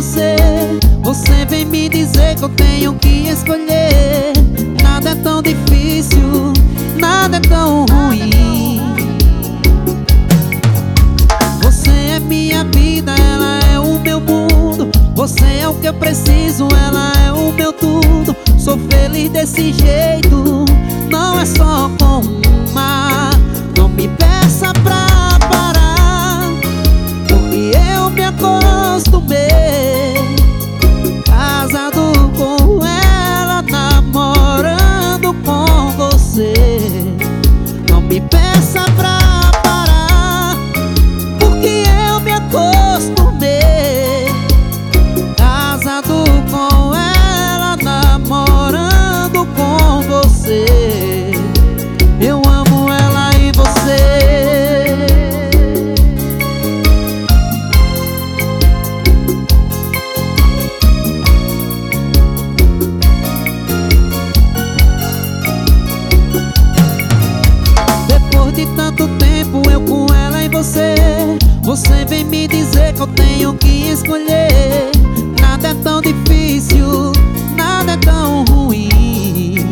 você. Você vem me dizer que eu tenho que escolher. Nada é tão difícil, nada é tão ruim. Você é minha vida, ela é o meu mundo. Você é o que eu preciso, ela é o meu tudo. Sou feliz desse jeito, não é só com uma. Não me peça pra parar, porque eu me acostumei. Casado com ela, namorando com você. Não me peça pra parar, porque eu me acostumei. Casado com ela, namorando com você. Eu amo ela e você. Depois de tanto tempo eu com ela e você. Você vem me dizer que eu tenho que escolher. Nada é tão difícil, nada é tão ruim.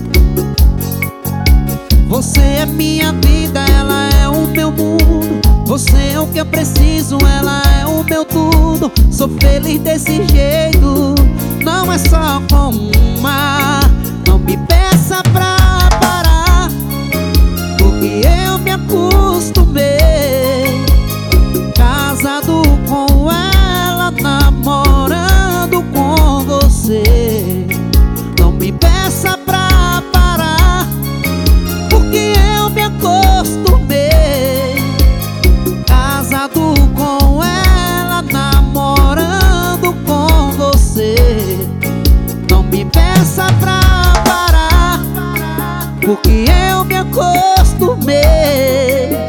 Você é minha vida, ela é o meu mundo. Você é o que eu preciso, ela é o meu tudo. Sou feliz desse jeito, não é só com uma. Não me peça pra parar, porque eu me acostumei. Casado com ela, namorando com você. Não me peça pra parar, porque eu me acostumei. Casado com ela, namorando com você. Não me peça pra parar, porque eu me acostumei.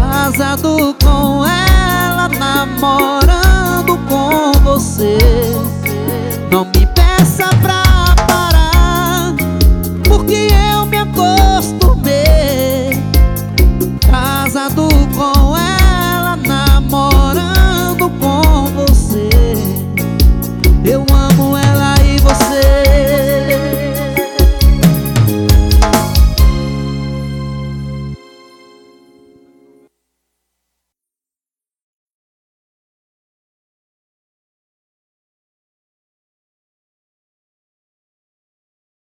Casado com ela, namorando com você.